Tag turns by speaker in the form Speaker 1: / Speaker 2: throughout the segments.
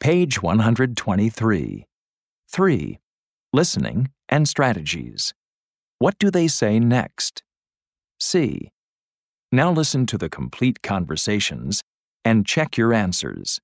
Speaker 1: Page 123. 3. Listening and strategies. What do they say next? C. Now listen to the complete conversations and check your answers.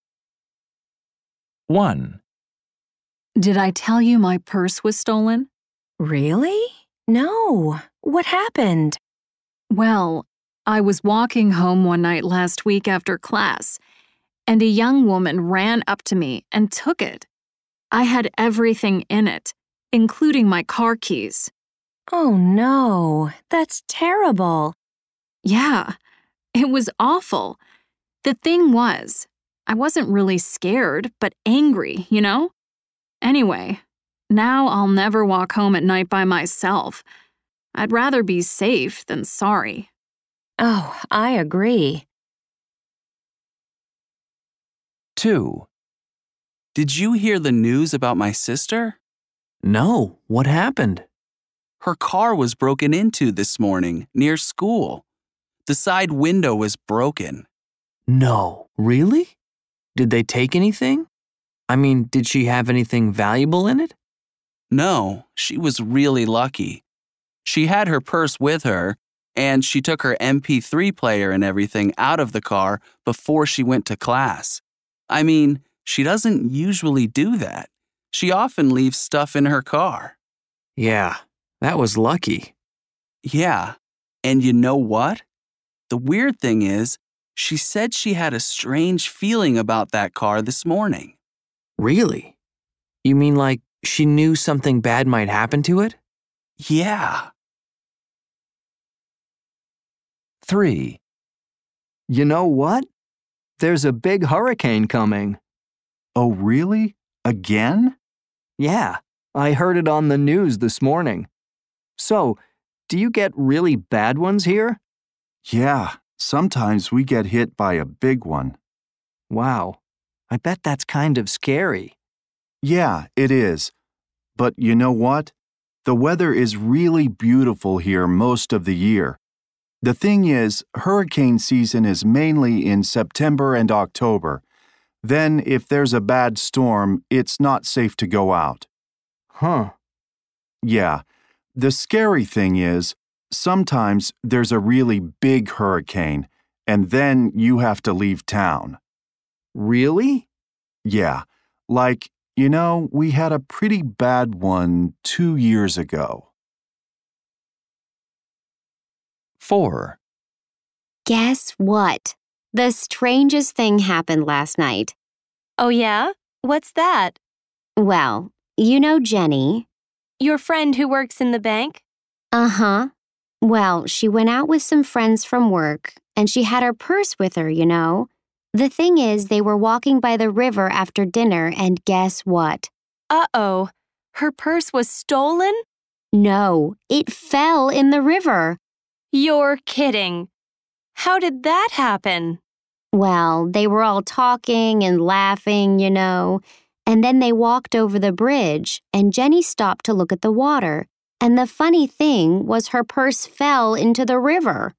Speaker 1: 1.
Speaker 2: Did I tell you my purse was stolen?
Speaker 3: Really? No. What happened?
Speaker 2: Well, I was walking home one night last week after class, and a young woman ran up to me and took it. I had everything in it, including my car keys.
Speaker 3: Oh no, that's terrible.
Speaker 2: Yeah, it was awful. The thing was, I wasn't really scared, but angry, you know? Anyway, now I'll never walk home at night by myself. I'd rather be safe than sorry.
Speaker 3: Oh, I agree.
Speaker 1: 2.
Speaker 4: Did you hear the news about my sister?
Speaker 5: No, what happened?
Speaker 4: Her car was broken into this morning near school. The side window was broken.
Speaker 5: No, really? Did they take anything? I mean, did she have anything valuable in it?
Speaker 4: No, she was really lucky. She had her purse with her, and she took her MP3 player and everything out of the car before she went to class. I mean, she doesn't usually do that. She often leaves stuff in her car.
Speaker 5: Yeah, that was lucky.
Speaker 4: Yeah, and you know what? The weird thing is, she said she had a strange feeling about that car this morning.
Speaker 5: Really? You mean like she knew something bad might happen to it?
Speaker 4: Yeah.
Speaker 1: 3.
Speaker 6: You know what? There's a big hurricane coming.
Speaker 7: Oh, really? Again?
Speaker 6: Yeah, I heard it on the news this morning. So, do you get really bad ones here?
Speaker 7: Yeah, sometimes we get hit by a big one.
Speaker 6: Wow, I bet that's kind of scary.
Speaker 7: Yeah, it is. But you know what? The weather is really beautiful here most of the year. The thing is, hurricane season is mainly in September and October. Then, if there's a bad storm, it's not safe to go out.
Speaker 6: Huh.
Speaker 7: Yeah, the scary thing is, sometimes there's a really big hurricane, and then you have to leave town.
Speaker 6: Really?
Speaker 7: Yeah, like, we had a pretty bad one 2 years ago.
Speaker 1: 4.
Speaker 8: Guess what? The strangest thing happened last night.
Speaker 3: Oh yeah? What's that?
Speaker 8: Well, you know Jenny.
Speaker 3: Your friend who works in the bank?
Speaker 8: Uh-huh. Well, she went out with some friends from work, and she had her purse with her, you know. The thing is, they were walking by the river after dinner, and guess what?
Speaker 3: Uh-oh. Her purse was stolen?
Speaker 8: No, it fell in the river.
Speaker 3: You're kidding. How did that happen?
Speaker 8: Well, they were all talking and laughing, you know, and then they walked over the bridge, and Jenny stopped to look at the water. And the funny thing was her purse fell into the river.